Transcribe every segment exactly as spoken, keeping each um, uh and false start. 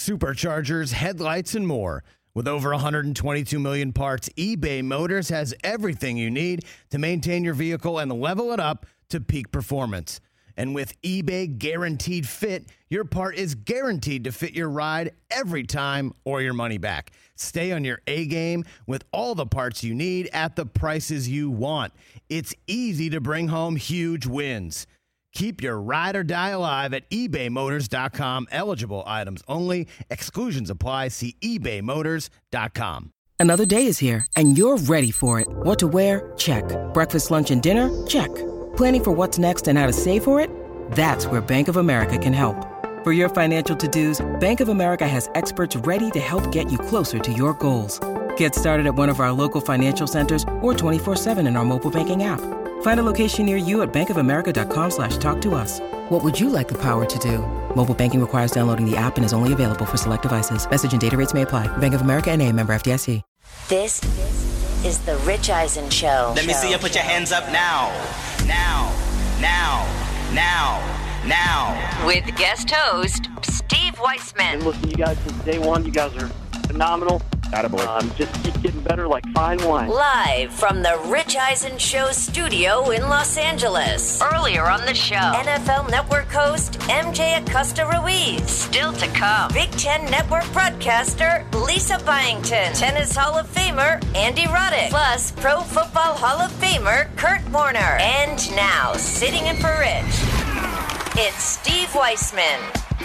superchargers, headlights, and more. With over one hundred twenty-two million parts, eBay Motors has everything you need to maintain your vehicle and level it up to peak performance. And with eBay Guaranteed Fit, your part is guaranteed to fit your ride every time or your money back. Stay on your A-game with all the parts you need at the prices you want. It's easy to bring home huge wins. Keep your ride or die alive at ebay motors dot com. Eligible items only. Exclusions apply. See ebay motors dot com. Another day is here, and you're ready for it. What to wear? Check. Breakfast, lunch, and dinner? Check. Planning for what's next and how to save for it? That's where Bank of America can help. For your financial to-dos, Bank of America has experts ready to help get you closer to your goals. Get started at one of our local financial centers or twenty-four seven in our mobile banking app. Find a location near you at bankofamerica.com slash talk to us. What would you like the power to do? Mobile banking requires downloading the app and is only available for select devices. Message and data rates may apply. Bank of America N A, member F D I C. This is the Rich Eisen Show. Let me see you put your hands up now. Now. Now. Now. Now. With guest host, Steve Weissman. Been listening to you guys since day one. You guys are phenomenal. Attaboy. Um, just keep getting better like fine wine. Live from the Rich Eisen Show studio in Los Angeles. Earlier on the show, N F L Network host M J Acosta Ruiz. Still to come, Big Ten Network broadcaster Lisa Byington. Tennis Hall of Famer Andy Roddick. Plus, Pro Football Hall of Famer Kurt Warner. And now, sitting in for Rich, it's Steve Weissman.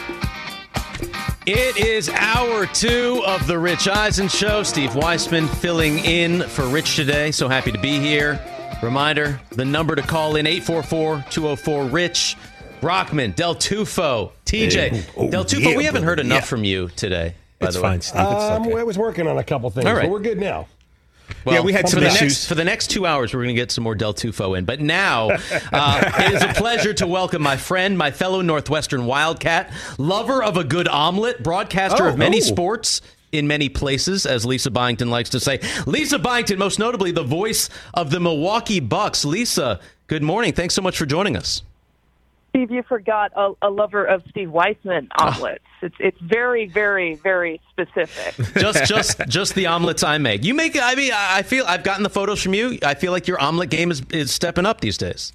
It is hour two of the Rich Eisen Show. Steve Weissman filling in for Rich today. So happy to be here. Reminder, the number to call in, eight four four, two oh four, RICH. Brockman, Del Tufo, T J. Hey, oh, Del Tufo, yeah, we haven't heard enough yeah. from you today, by it's the way. fine, Steve. It's Um, okay. I was working on a couple things, All right. but we're good now. Well, Yeah, we had for some the issues. Next, for the next two hours, we're going to get some more Del Tufo in. But now, uh, it is a pleasure to welcome my friend, my fellow Northwestern Wildcat, lover of a good omelet, broadcaster Oh, of many oh. sports in many places, as Lisa Byington likes to say. Lisa Byington, most notably the voice of the Milwaukee Bucks. Lisa, good morning. Thanks so much for joining us. Steve, you forgot a, a lover of Steve Weissman omelets. Oh. It's it's very, very, very specific. Just just just the omelets I make. You make, I mean, I feel, I've gotten the photos from you. I feel like your omelet game is, is stepping up these days.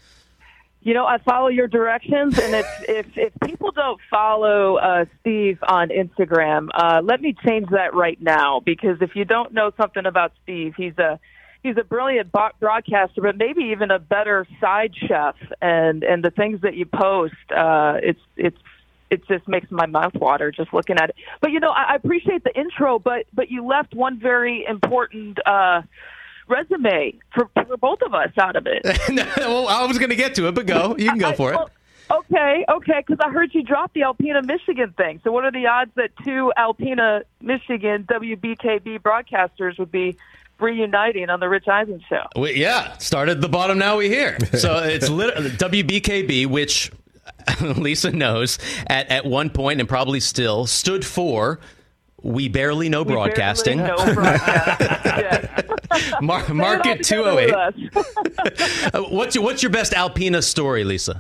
You know, I follow your directions, and if if, if people don't follow uh, Steve on Instagram, uh, let me change that right now, because if you don't know something about Steve, he's a He's a brilliant broadcaster, but maybe even a better side chef. And, and the things that you post, uh, it's it's it just makes my mouth water just looking at it. But you know, I, I appreciate the intro, but but you left one very important uh, resume for, for both of us out of it. Well, I was going to get to it, but go. You can go for I, it. Well, okay, okay, because I heard you drop the Alpena, Michigan thing. So what are the odds that two Alpena, Michigan W B K B broadcasters would be reuniting on the Rich Eisen Show? We, yeah, started at the bottom, now we here. So it's lit- W B K B, which Lisa knows at, at one point and probably still stood for We Barely Know we Broadcasting. Barely know broadcasting. Yes. Mar- Market two oh eight. what's, your, what's your best Alpena story, Lisa?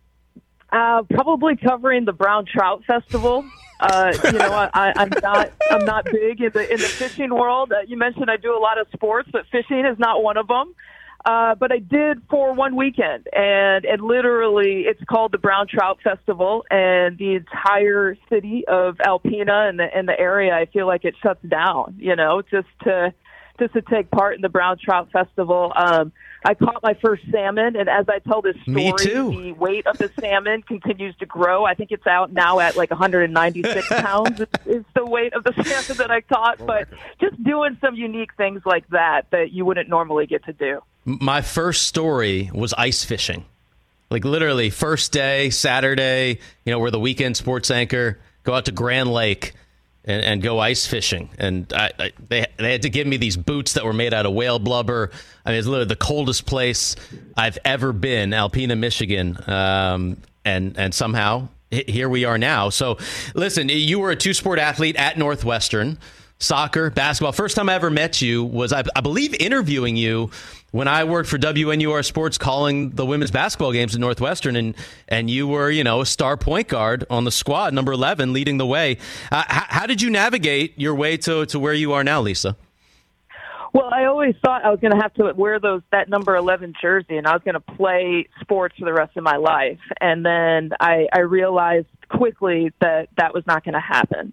Uh, probably covering the Brown Trout Festival. Uh, you know, I, I'm not I'm not big in the in the fishing world. Uh, you mentioned I do a lot of sports, but fishing is not one of them. Uh, but I did for one weekend, and and literally, it's called the Brown Trout Festival, and the entire city of Alpena and the and the area, I feel like it shuts down. You know, just to just to take part in the Brown Trout Festival. Um, I caught my first salmon, and as I tell this story, Me too. the weight of the salmon continues to grow. I think it's out now at like one hundred ninety-six pounds is, is the weight of the salmon that I caught. But just doing some unique things like that that you wouldn't normally get to do. My first story was ice fishing. Like literally first day, Saturday, you know, we're the weekend sports anchor, go out to Grand Lake and, and go ice fishing. And I, I, they they had to give me these boots that were made out of whale blubber. I mean, it's literally the coldest place I've ever been, Alpena, Michigan. Um, and, and somehow here we are now. So listen, you were a two-sport athlete at Northwestern, soccer, basketball. First time I ever met you was, I, I believe, interviewing you when I worked for W N U R Sports calling the women's basketball games at Northwestern, and and you were, you know, a star point guard on the squad, number eleven, leading the way. Uh, how, how did you navigate your way to, to where you are now, Lisa? Well, I always thought I was going to have to wear those that number eleven jersey, and I was going to play sports for the rest of my life. And then I, I realized quickly that that was not going to happen.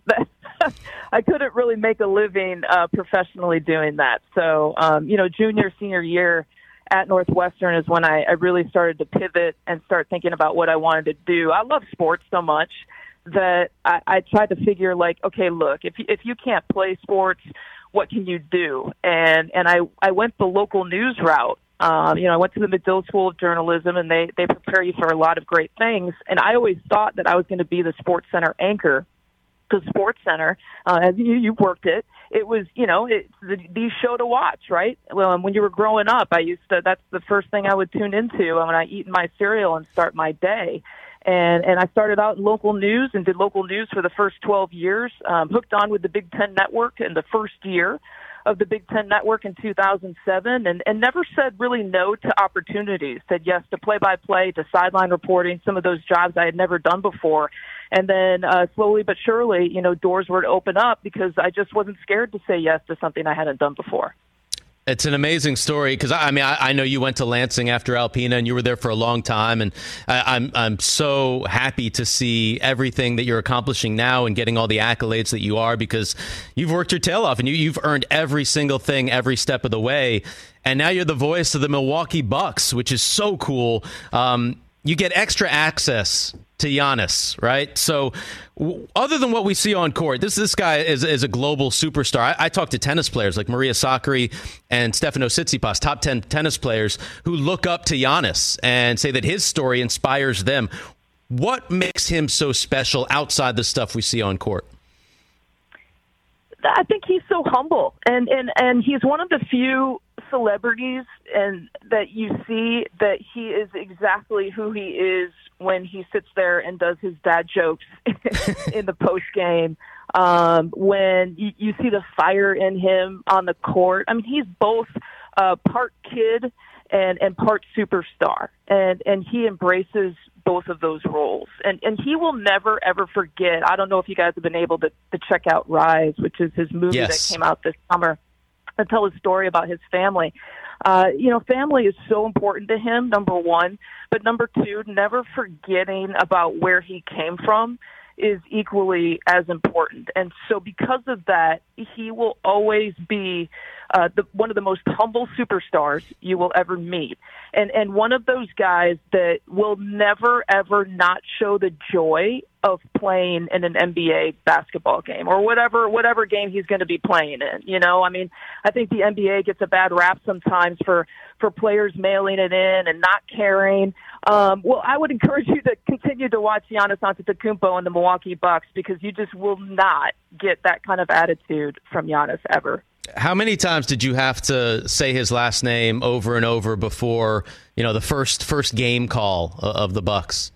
I couldn't really make a living uh, professionally doing that. So, um, you know, junior, senior year at Northwestern is when I, I really started to pivot and start thinking about what I wanted to do. I love sports so much that I, I tried to figure, like, okay, look, if if you can't play sports, what can you do? And and I, I went the local news route. Um, you know, I went to the Medill School of Journalism, and they, they prepare you for a lot of great things. And I always thought that I was going to be the Sports Center anchor. Because Sports Center, uh, as you, you've worked it, it was, you know, it's the, the show to watch, right? Well, when you were growing up, I used to, that's the first thing I would tune into when I eat my cereal and start my day. And and I started out in local news and did local news for the first twelve years, um, hooked on with the Big Ten Network in the first year of the Big Ten Network in two thousand seven, and, and never said really no to opportunities, said yes to play-by-play, to sideline reporting, some of those jobs I had never done before. And then uh, slowly but surely, you know, doors were to open up because I just wasn't scared to say yes to something I hadn't done before. It's an amazing story because I mean I, I know you went to Lansing after Alpena and you were there for a long time, and I, I'm I'm so happy to see everything that you're accomplishing now and getting all the accolades that you are, because you've worked your tail off and you, you've earned every single thing every step of the way, and now you're the voice of the Milwaukee Bucks, which is so cool. Um, you get extra access to Giannis, right? So w- other than what we see on court, this this guy is, is a global superstar. I, I talk to tennis players like Maria Sakkari and Stefano Tsitsipas, top ten tennis players who look up to Giannis and say that his story inspires them. What makes him so special outside the stuff we see on court? I think he's so humble, and, and, and he's one of the few celebrities and that you see that he is exactly who he is when he sits there and does his dad jokes in the post game. Um, when you, you see the fire in him on the court. I mean, he's both uh, part kid and, and part superstar, and, and he embraces both of those roles. And and he will never, ever forget. I don't know if you guys have been able to, to check out Rise, which is his movie yes. that came out this summer, and tell his story about his family. Uh, you know, family is so important to him, number one. But number two, never forgetting about where he came from is equally as important. And so because of that, he will always be uh, the, one of the most humble superstars you will ever meet. And, and one of those guys that will never, ever not show the joy of playing in an N B A basketball game or whatever whatever game he's going to be playing in. You know, I mean, I think the N B A gets a bad rap sometimes for, for players mailing it in and not caring. Um, well, I would encourage you to continue to watch Giannis Antetokounmpo and the Milwaukee Bucks, because you just will not get that kind of attitude from Giannis ever. How many times did you have to say his last name over and over before, you know, the first first game call of the Bucks?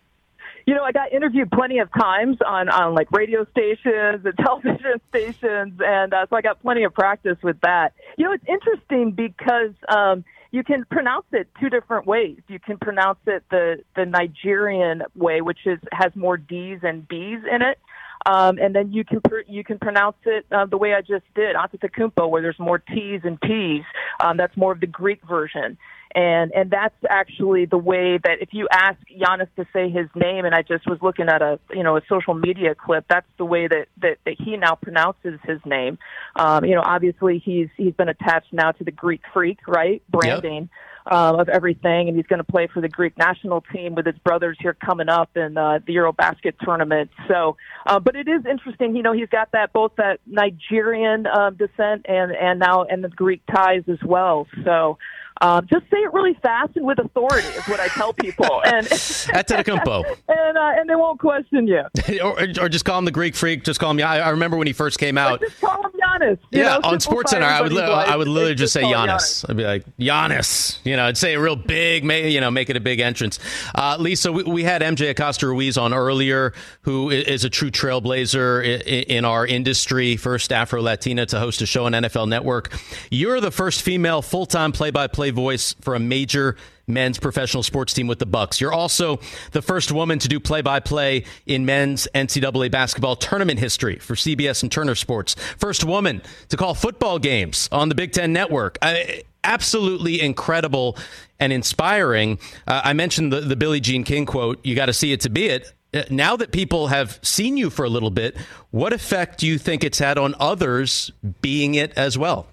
You know, I got interviewed plenty of times on, on like radio stations and television stations, and uh, so I got plenty of practice with that. You know, it's interesting because um, you can pronounce it two different ways. You can pronounce it the, the Nigerian way, which is has more D's and B's in it. Um, and then you can pr- you can pronounce it uh, the way I just did, Antetokounmpo, where there's more T's and P's. Um, that's more of the Greek version. And and that's actually the way that if you ask Giannis to say his name, and I just was looking at a you know a social media clip, that's the way that, that, that he now pronounces his name. Um, you know, obviously he's he's been attached now to the Greek Freak, right? Branding. Yep. Um, of everything, and he's going to play for the Greek national team with his brothers here coming up in uh, the Eurobasket tournament. So, uh, but it is interesting, you know, he's got that both that Nigerian uh, descent and and now and the Greek ties as well. So, um, just say it really fast and with authority is what I tell people, and Antetokounmpo, and uh, and they won't question you, or, or just call him the Greek Freak. Just call him. I, I remember when he first came out. Or just call him Giannis. Giannis. You yeah, know, on SportsCenter, I would li- like, I would literally just say Giannis. Giannis. I'd be like Giannis. You know, I'd say a real big, you know, make it a big entrance. Uh, Lisa, we, we had M J Acosta Ruiz on earlier, who is a true trailblazer in our industry, first Afro-Latina to host a show on N F L Network. You're the first female full-time play-by-play voice for a major men's professional sports team with the Bucks. You're also the first woman to do play-by-play in men's N C double A basketball tournament history for C B S and Turner Sports. First woman to call football games on the Big Ten Network. I, absolutely incredible and inspiring. Uh, I mentioned the, the Billie Jean King quote, "You got to see it to be it." Now that people have seen you for a little bit, what effect do you think it's had on others being it as well?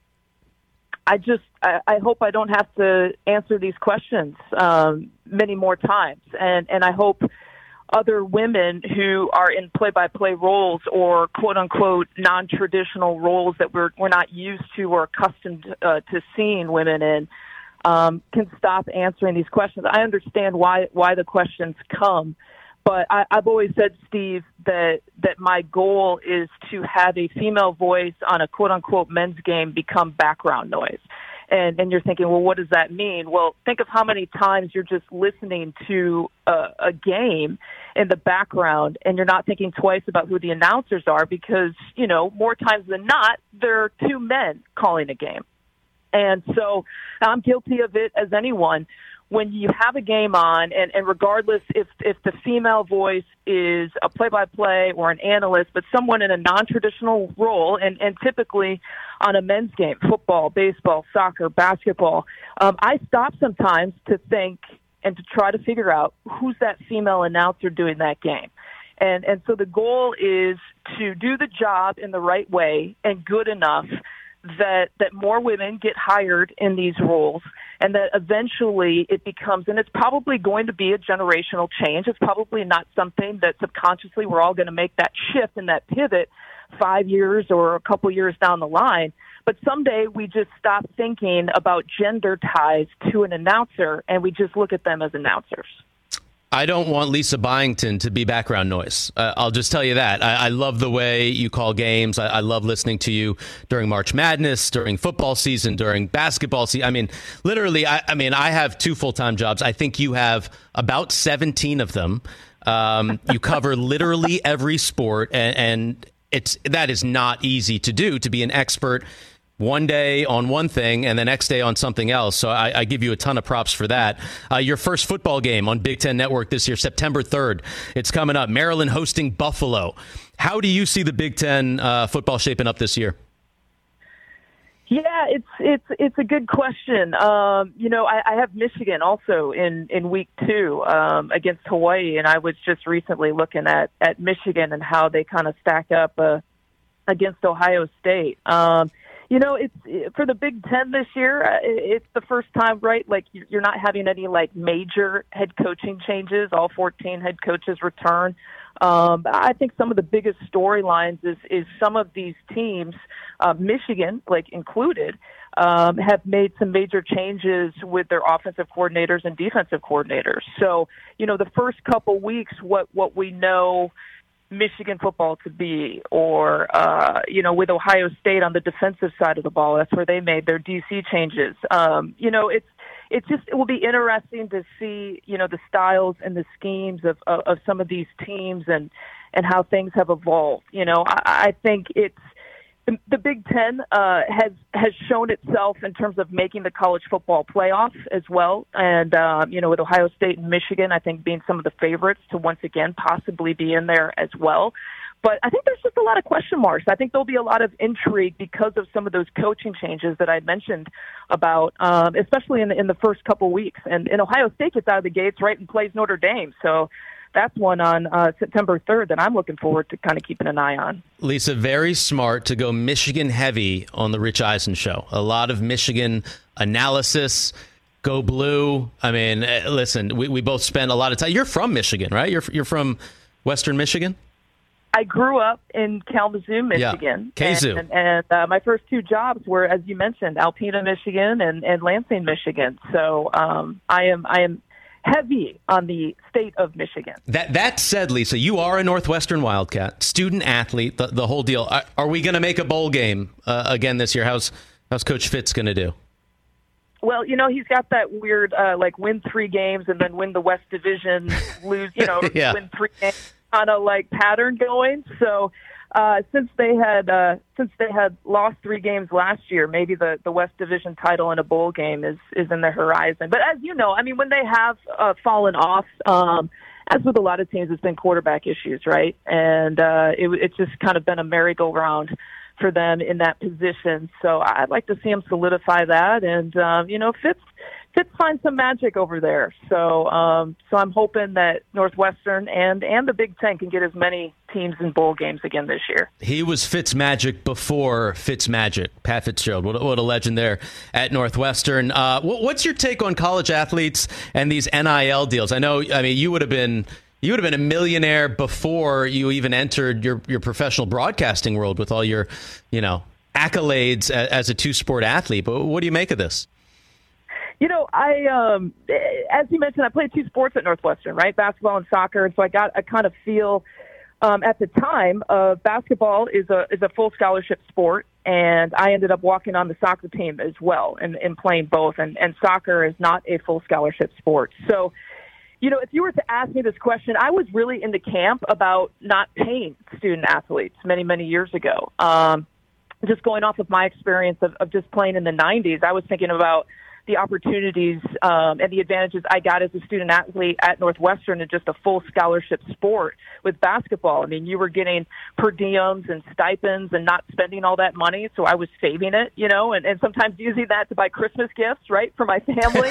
I just, I, I hope I don't have to answer these questions um, many more times. And, and I hope other women who are in play-by-play roles or quote-unquote non-traditional roles that we're, we're not used to or accustomed uh, to seeing women in um, can stop answering these questions. I understand why, why the questions come. But I, I've always said, Steve, that that my goal is to have a female voice on a quote-unquote men's game become background noise. And and you're thinking, well, what does that mean? Well, think of how many times you're just listening to a, a game in the background and you're not thinking twice about who the announcers are because, you know, more times than not, there are two men calling a game. And so I'm guilty of it as anyone. When you have a game on, and, and regardless if, if the female voice is a play-by-play or an analyst, but someone in a non-traditional role, and, and typically on a men's game, football, baseball, soccer, basketball, um, I stop sometimes to think and to try to figure out who's that female announcer doing that game. And, and so the goal is to do the job in the right way and good enough that that more women get hired in these roles and that eventually it becomes, and it's probably going to be a generational change. It's probably not something that subconsciously we're all going to make that shift and that pivot five years or a couple years down the line. But someday we just stop thinking about gender ties to an announcer and we just look at them as announcers. I don't want Lisa Byington to be background noise. Uh, I'll just tell you that. I, I love the way you call games. I, I love listening to you during March Madness, during football season, during basketball season. I mean, literally, I, I mean, I have two full-time jobs. I think you have about seventeen of them. Um, you cover literally every sport, and, and it's that is not easy to do, to be an expert one day on one thing and the next day on something else. So I, I give you a ton of props for that. Uh, your first football game on Big Ten Network this year, September third. It's coming up. Maryland hosting Buffalo. How do you see the Big Ten uh, football shaping up this year? Yeah, it's it's it's a good question. Um, you know, I, I have Michigan also in, in week two um, against Hawaii, and I was just recently looking at, at Michigan and how they kind of stack up uh, against Ohio State. Um You know, it's for the Big Ten this year. It's the first time, right? Like you're not having any like major head coaching changes. All fourteen head coaches return. Um, I think some of the biggest storylines is is some of these teams, uh, Michigan, like included, um, have made some major changes with their offensive coordinators and defensive coordinators. So, you know, the first couple weeks, what what we know Michigan football to be, or, uh, you know, with Ohio State on the defensive side of the ball, that's where they made their D C changes. Um, you know, it's, it's just, it will be interesting to see, you know, the styles and the schemes of, of, of some of these teams and, and how things have evolved. You know, I, I think it's, the, the Big Ten uh, has has shown itself in terms of making the college football playoff as well. And, um, you know, with Ohio State and Michigan, I think being some of the favorites to once again possibly be in there as well. But I think there's just a lot of question marks. I think there'll be a lot of intrigue because of some of those coaching changes that I mentioned about, um, especially in the, in the first couple weeks. And, and Ohio State gets out of the gates, right, and plays Notre Dame. So that's one on uh, September third that I'm looking forward to kind of keeping an eye on. Lisa, very smart to go Michigan heavy on the Rich Eisen show. A lot of Michigan analysis. Go blue. I mean, listen, we, we both spend a lot of time. You're from Michigan, right? You're you're from Western Michigan? I grew up in Kalamazoo, Michigan. Yeah, Kazoo. And, and uh, my first two jobs were, as you mentioned, Alpena, Michigan, and, and Lansing, Michigan. So um, I am I am heavy on the state of Michigan. That that said, Lisa, you are a Northwestern Wildcat, student athlete, the, the whole deal. Are, are we going to make a bowl game uh, again this year? How's how's Coach Fitz going to do? Well, you know, he's got that weird, uh, like, win three games and then win the West Division, lose, you know, yeah. win three games kind of, like, pattern going. So uh, since they had uh, since they had lost three games last year, maybe the, the West Division title in a bowl game is, is in the horizon. But as you know, I mean, when they have uh, fallen off, um, as with a lot of teams, it's been quarterback issues, right? And uh, it, it's just kind of been a merry-go-round for them in that position. So I'd like to see him solidify that. And, um, you know, Fitz, Fitz finds some magic over there. So um, so I'm hoping that Northwestern and, and the Big Ten can get as many teams in bowl games again this year. He was Fitz Magic before Fitz Magic. Pat Fitzgerald, what, what a legend there at Northwestern. Uh, what's your take on college athletes and these N I L deals? I know, I mean, you would have been... You would have been a millionaire before you even entered your, your professional broadcasting world with all your, you know, accolades as, as a two-sport athlete. But what do you make of this? You know, I, um, as you mentioned, I played two sports at Northwestern, right? Basketball and soccer. And so I got a kind of feel um, at the time of basketball is a is a full scholarship sport. And I ended up walking on the soccer team as well and, and playing both. And, and soccer is not a full scholarship sport. So, you know, if you were to ask me this question, I was really in the camp about not paying student athletes many, many years ago. Um, just going off of my experience of, of just playing in the nineties, I was thinking about the opportunities um, and the advantages I got as a student athlete at Northwestern in just a full scholarship sport with basketball. I mean, you were getting per diems and stipends and not spending all that money, so I was saving it, you know, and, and sometimes using that to buy Christmas gifts, right, for my family.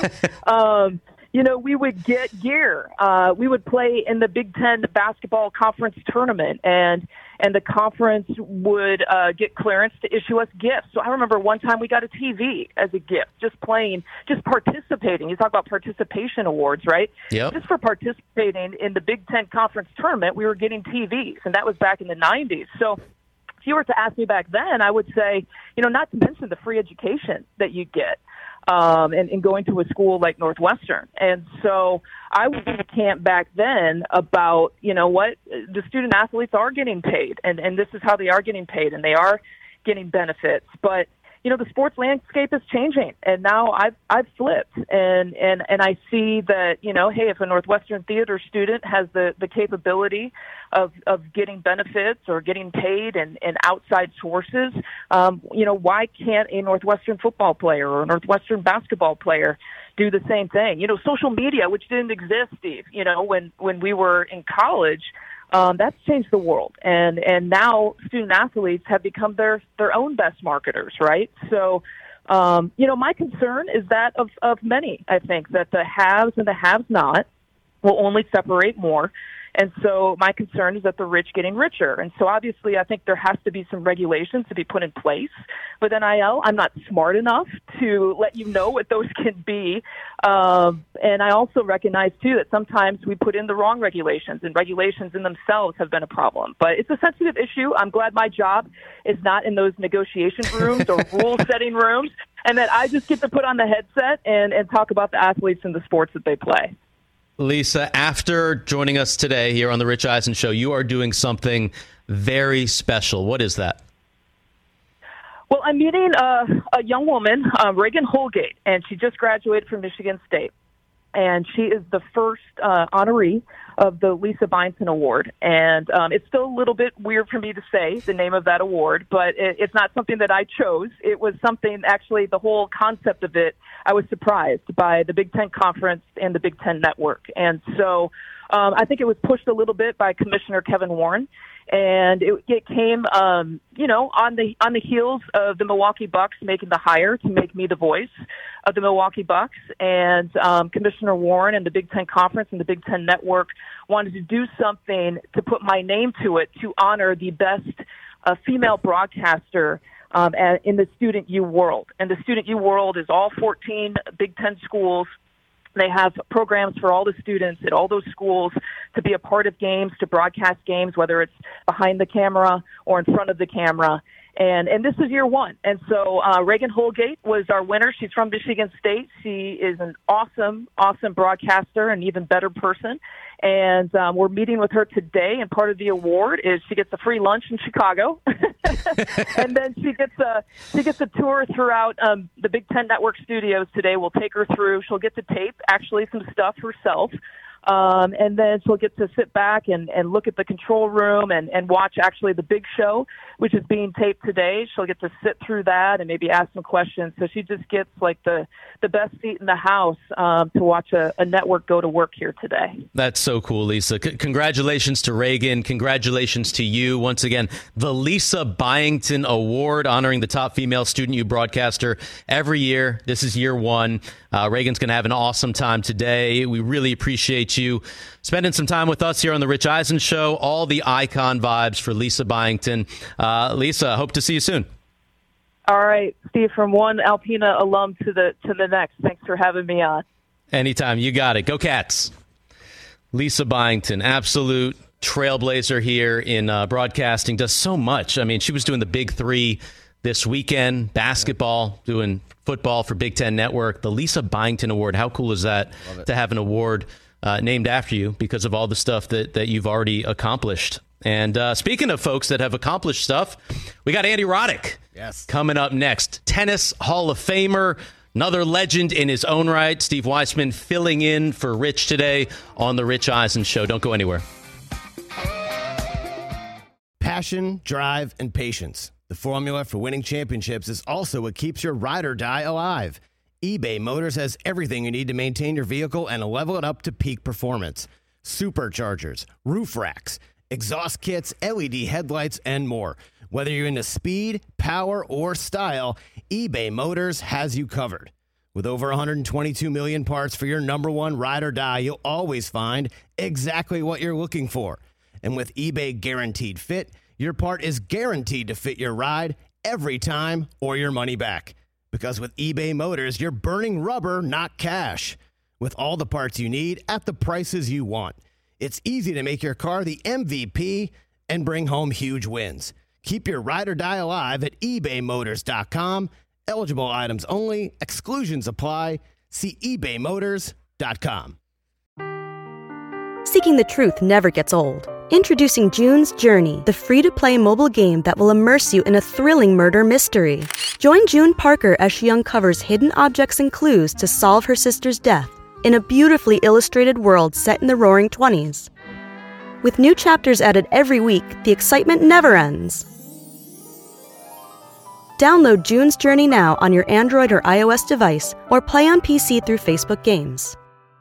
um You know, we would get gear. Uh, we would play in the Big Ten basketball conference tournament, and and the conference would uh, get clearance to issue us gifts. So I remember one time we got a T V as a gift, just playing, just participating. You talk about participation awards, right? Yep. Just for participating in the Big Ten conference tournament, we were getting T Vs, and that was back in the nineties. So if you were to ask me back then, I would say, you know, not to mention the free education that you get. Um, and, and going to a school like Northwestern. And so I was in the camp back then about, you know what, the student athletes are getting paid, and, and this is how they are getting paid, and they are getting benefits. But, you know, the sports landscape is changing, and now I've, I've flipped, and, and, and I see that, you know, hey, if a Northwestern theater student has the, the capability of, of getting benefits or getting paid and, and outside sources, um, you know, why can't a Northwestern football player or a Northwestern basketball player do the same thing? You know, social media, which didn't exist, Steve, you know, when, when we were in college, Um, that's changed the world, and and now student athletes have become their their own best marketers, right? So, um, you know, my concern is that of of many. I think that the haves and the have-not will only separate more. And so my concern is that the rich getting richer. And so obviously I think there has to be some regulations to be put in place with N I L. I'm not smart enough to let you know what those can be. Um, and I also recognize, too, that sometimes we put in the wrong regulations, and regulations in themselves have been a problem. But it's a sensitive issue. I'm glad my job is not in those negotiation rooms or rule-setting rooms, and that I just get to put on the headset and, and talk about the athletes and the sports that they play. Lisa, after joining us today here on the Rich Eisen Show, you are doing something very special. What is that? Well, I'm meeting uh, a young woman, uh, Reagan Holgate, and she just graduated from Michigan State. And she is the first uh, honoree of the Lisa Beinson Award. And um, it's still a little bit weird for me to say the name of that award, but it, it's not something that I chose. It was something, actually, the whole concept of it, I was surprised by the Big Ten Conference and the Big Ten Network. And so um, I think it was pushed a little bit by Commissioner Kevin Warren. And it, it came, um, you know, on the on the heels of the Milwaukee Bucks making the hire to make me the voice of the Milwaukee Bucks. And um, Commissioner Warren and the Big Ten Conference and the Big Ten Network wanted to do something to put my name to it to honor the best uh, female broadcaster um, in the Student U world. And the Student U world is all fourteen Big Ten schools They have programs for all the students at all those schools to be a part of games, to broadcast games, whether it's behind the camera or in front of the camera. And and this is year one. And so uh, Reagan Holgate was our winner. She's from Michigan State. She is an awesome, awesome broadcaster, an even better person. And um, we're meeting with her today. And part of the award is she gets a free lunch in Chicago. And then she gets a she gets a tour throughout um, the Big Ten Network studios today. We'll take her through. She'll get to tape actually some stuff herself. Um, and then she'll get to sit back and, and look at the control room and, and watch actually the big show, which is being taped today. She'll get to sit through that and maybe ask some questions. So she just gets like the, the best seat in the house um, to watch a, a network go to work here today. That's so cool, Lisa. C- congratulations to Reagan. Congratulations to you. Once again, the Lisa Byington Award, honoring the top female student U broadcaster every year. This is year one. Uh, Reagan's going to have an awesome time today. We really appreciate you spending some time with us here on the Rich Eisen Show. All the icon vibes for Lisa Byington. Uh, Lisa, hope to see you soon. All right, Steve, from one Alpena alum to the to the next. Thanks for having me on. Anytime. You got it. Go Cats. Lisa Byington, absolute trailblazer here in uh, broadcasting, does so much. I mean, she was doing the big three this weekend, basketball, doing football for Big Ten Network. The Lisa Byington Award. How cool is that to have an award uh, named after you because of all the stuff that, that you've already accomplished? And uh, speaking of folks that have accomplished stuff, we got Andy Roddick yes. coming up next. Tennis Hall of Famer, another legend in his own right. Steve Weissman filling in for Rich today on the Rich Eisen Show. Don't go anywhere. Passion, drive, and patience. The formula for winning championships is also what keeps your ride or die alive. eBay Motors has everything you need to maintain your vehicle and level it up to peak performance. Superchargers, roof racks, exhaust kits, L E D headlights, and more. Whether you're into speed, power, or style, eBay Motors has you covered. With over one hundred twenty-two million parts for your number one ride or die, you'll always find exactly what you're looking for. And with eBay Guaranteed Fit, your part is guaranteed to fit your ride every time or your money back. Because with eBay Motors, you're burning rubber, not cash. With all the parts you need at the prices you want. It's easy to make your car the M V P and bring home huge wins. Keep your ride or die alive at ebay motors dot com. Eligible items only. Exclusions apply. See ebay motors dot com. Seeking the truth never gets old. Introducing June's Journey, the free-to-play mobile game that will immerse you in a thrilling murder mystery. Join June Parker as she uncovers hidden objects and clues to solve her sister's death in a beautifully illustrated world set in the Roaring Twenties. With new chapters added every week, the excitement never ends. Download June's Journey now on your Android or iOS device, or play on P C through Facebook Games.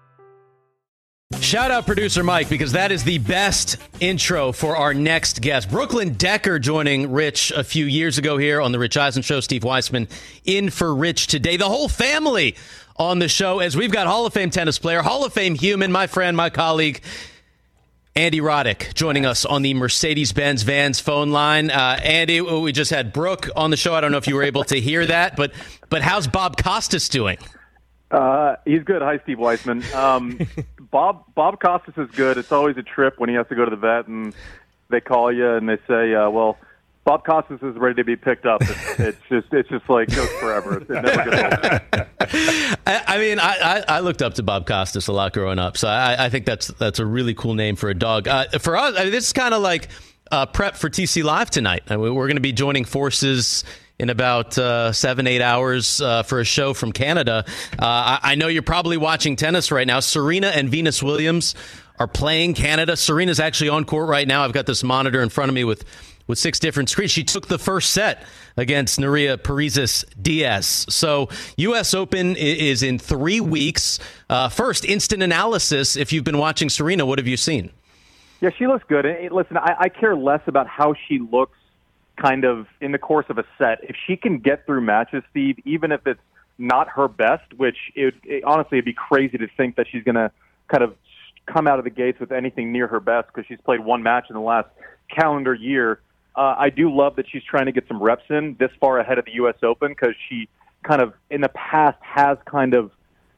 Shout out producer Mike, because that is the best intro for our next guest. Brooklyn Decker joining Rich a few years ago here on the Rich Eisen Show. Steve Weissman in for Rich today. The whole family on the show, as we've got Hall of Fame tennis player, Hall of Fame human, my friend, my colleague, Andy Roddick, joining us on the Mercedes-Benz Vans phone line. Uh, Andy, we just had Brooke on the show. I don't know if you were able to hear that, but but how's Bob Costas doing? Uh, he's good. Hi, Steve Weissman. Um, Bob Bob Costas is good. It's always a trip when he has to go to the vet and they call you and they say, uh, well, Bob Costas is ready to be picked up. It's, it's just it's just like goes forever. It never gets old. I, I mean, I, I, I looked up to Bob Costas a lot growing up, so I, I think that's that's a really cool name for a dog. Uh, for us, I mean, this is kind of like uh, prep for T C Live tonight. I mean, we're going to be joining forces in about uh, seven, eight hours uh, for a show from Canada. Uh, I, I know you're probably watching tennis right now. Serena and Venus Williams are playing Canada. Serena's actually on court right now. I've got this monitor in front of me with, with six different screens. She took the first set against Nuria Parizis Diaz. So U S Open is in three weeks. Uh, first, instant analysis. If you've been watching Serena, what have you seen? Yeah, she looks good. And listen, I, I care less about how she looks kind of in the course of a set. If she can get through matches, Steve, even if it's not her best, which it, it honestly it'd be crazy to think that she's going to kind of come out of the gates with anything near her best because she's played one match in the last calendar year. Uh, I do love that she's trying to get some reps in this far ahead of the U S Open because she kind of in the past has kind of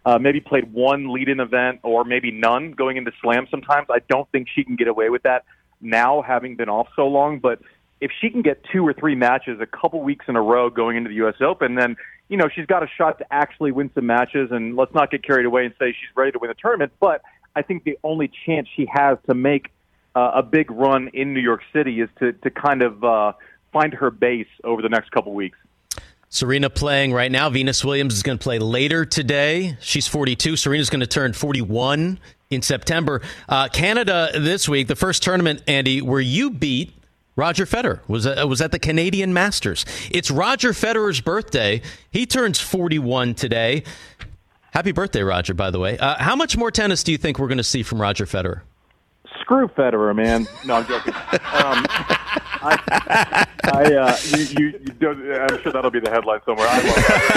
uh, maybe played one lead-in event or maybe none going into Slam sometimes. I don't think she can get away with that now, having been off so long. But if she can get two or three matches a couple weeks in a row going into the U S Open, then, you know, she's got a shot to actually win some matches. And let's not get carried away and say she's ready to win the tournament. But I think the only chance she has to make uh, a big run in New York City is to, to kind of uh, find her base over the next couple weeks. Serena playing right now. Venus Williams is going to play later today. She's forty-two. Serena's going to turn forty-one in September. Uh, Canada this week, the first tournament, Andy, where you beat Roger Federer, was uh, was at the Canadian Masters. It's Roger Federer's birthday. He turns forty-one today. Happy birthday, Roger, by the way. Uh, how much more tennis do you think we're going to see from Roger Federer? Screw Federer, man. No, I'm joking. Um, I, I uh, you, you, you don't, I'm sure that'll be the headline somewhere. I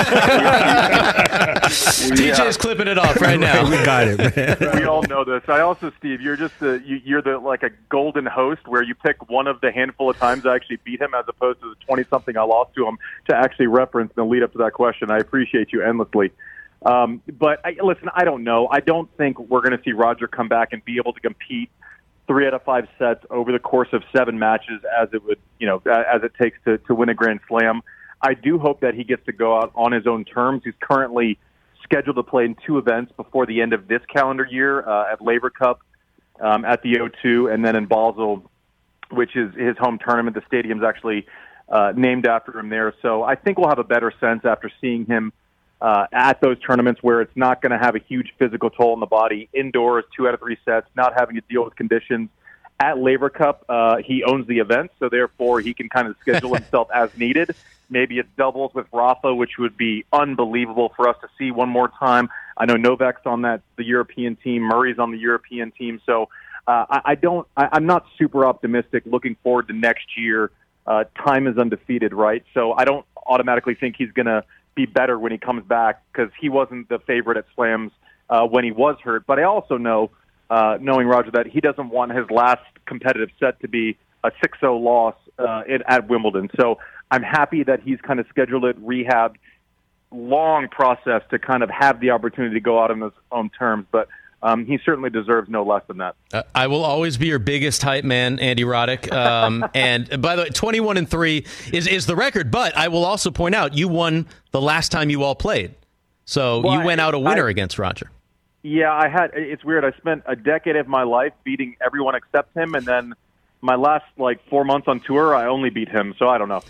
love that. D J's uh, clipping it off right now. We got it, man. We all know this. I also, Steve, you're just a, you, you're the like a golden host where you pick one of the handful of times I actually beat him as opposed to the twenty-something I lost to him to actually reference and lead up to that question. I appreciate you endlessly. Um, but I, listen, I don't know. I don't think we're going to see Roger come back and be able to compete three out of five sets over the course of seven matches as it would, you know, as it takes to, to win a Grand Slam. I do hope that he gets to go out on his own terms. He's currently scheduled to play in two events before the end of this calendar year uh, at Laver Cup, um, at the O two, and then in Basel, which is his home tournament. The stadium's actually uh, named after him there. So I think we'll have a better sense after seeing him Uh, at those tournaments where it's not going to have a huge physical toll on the body, indoors, two out of three sets, not having to deal with conditions. At Laver Cup, uh, he owns the event, so therefore he can kind of schedule himself as needed. Maybe it's doubles with Rafa, which would be unbelievable for us to see one more time. I know Novak's on that the European team, Murray's on the European team, so uh, I, I don't. I, I'm not super optimistic looking forward to next year. Uh, time is undefeated, right? So I don't automatically think he's going to be better when he comes back because he wasn't the favorite at Slams uh, when he was hurt. But I also know, uh, knowing Roger, that he doesn't want his last competitive set to be a six oh loss uh, in, at Wimbledon. So I'm happy that he's kind of scheduled it, rehabbed, long process to kind of have the opportunity to go out on his own terms. But Um, he certainly deserves no less than that. Uh, I will always be your biggest hype man, Andy Roddick. Um, and by the way, twenty-one and three is, is the record. But I will also point out you won the last time you all played, so well, you went out a winner I, against Roger. Yeah, I had. It's weird. I spent a decade of my life beating everyone except him, and then my last like four months on tour, I only beat him. So I don't know.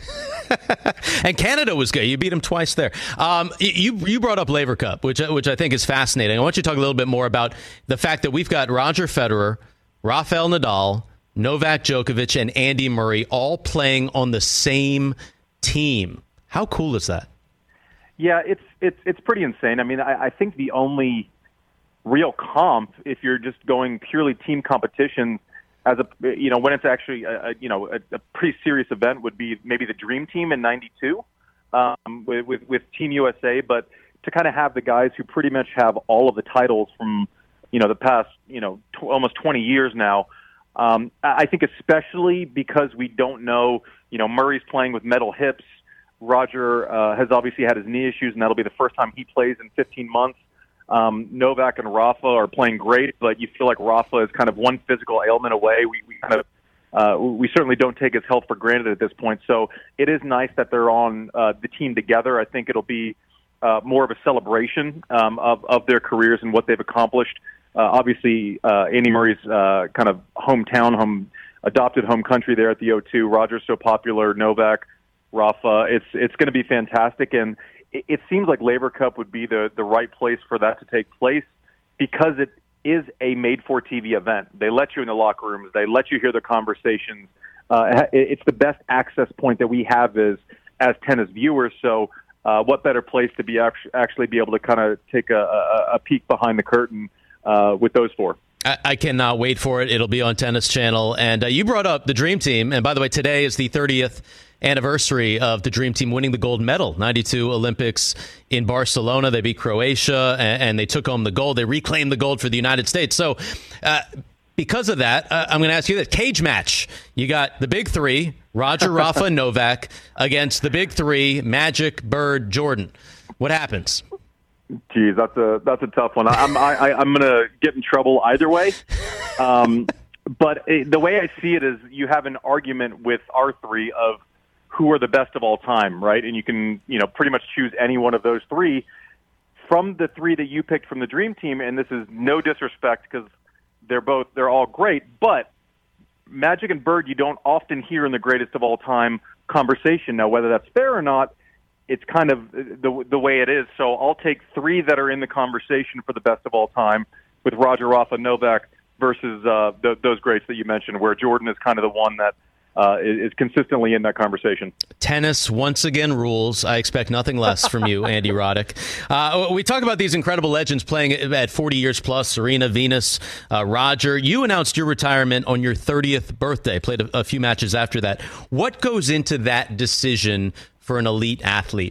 And Canada was good. You beat him twice there. Um, you you brought up Laver Cup, which which I think is fascinating. I want you to talk a little bit more about the fact that we've got Roger Federer, Rafael Nadal, Novak Djokovic, and Andy Murray all playing on the same team. How cool is that? Yeah, it's it's it's pretty insane. I mean, I, I think the only real comp, if you're just going purely team competitions, as a you know when it's actually a, a you know a, a pretty serious event, would be maybe the Dream Team in ninety-two um, with, with with Team U S A. But to kind of have the guys who pretty much have all of the titles from you know the past you know tw- almost twenty years now, um, I think especially because we don't know you know Murray's playing with metal hips. Roger uh, has obviously had his knee issues, and that'll be the first time he plays in fifteen months. Um, Novak and Rafa are playing great, but you feel like Rafa is kind of one physical ailment away. We, we kind of uh, we certainly don't take his health for granted at this point. So it is nice that they're on uh, the team together. I think it'll be uh, more of a celebration um, of of their careers and what they've accomplished. Uh, obviously, uh, Andy Murray's uh, kind of hometown, home adopted home country there at the O two. Roger's so popular. Novak, Rafa. It's it's going to be fantastic, and it seems like Laver Cup would be the, the right place for that to take place because it is a made-for-T V event. They let you in the locker rooms. They let you hear the conversations. Uh, it's the best access point that we have as, as tennis viewers. So uh, what better place to be actually be able to kind of take a, a, a peek behind the curtain uh, with those four. I, I cannot wait for it. It'll be on Tennis Channel. And uh, you brought up the Dream Team. And by the way, today is the thirtieth anniversary of the Dream Team winning the gold medal, ninety-two Olympics in Barcelona. They beat Croatia, and, and they took home the gold. They reclaimed the gold for the United States. So uh, because of that, uh, I'm going to ask you this. Cage match. You got the big three, Roger, Rafa, and Novak, against the big three, Magic, Bird, Jordan. What happens? Geez, that's a that's a tough one. I'm I, I, I'm going to get in trouble either way. Um, but it, the way I see it is, you have an argument with our three of who are the best of all time, right? And you can, you know, pretty much choose any one of those three from the three that you picked from the Dream Team. And this is no disrespect, because they're both they're all great, but Magic and Bird you don't often hear in the greatest of all time conversation. Now, whether that's fair or not, it's kind of the the way it is. So I'll take three that are in the conversation for the best of all time, with Roger, Rafa, Novak versus uh, the, those greats that you mentioned, where Jordan is kind of the one that uh, is consistently in that conversation. Tennis once again rules. I expect nothing less from you, Andy Roddick. Uh, we talk about these incredible legends playing at forty years plus: Serena, Venus, uh, Roger. You announced your retirement on your thirtieth birthday. Played a, a few matches after that. What goes into that decision for an elite athlete?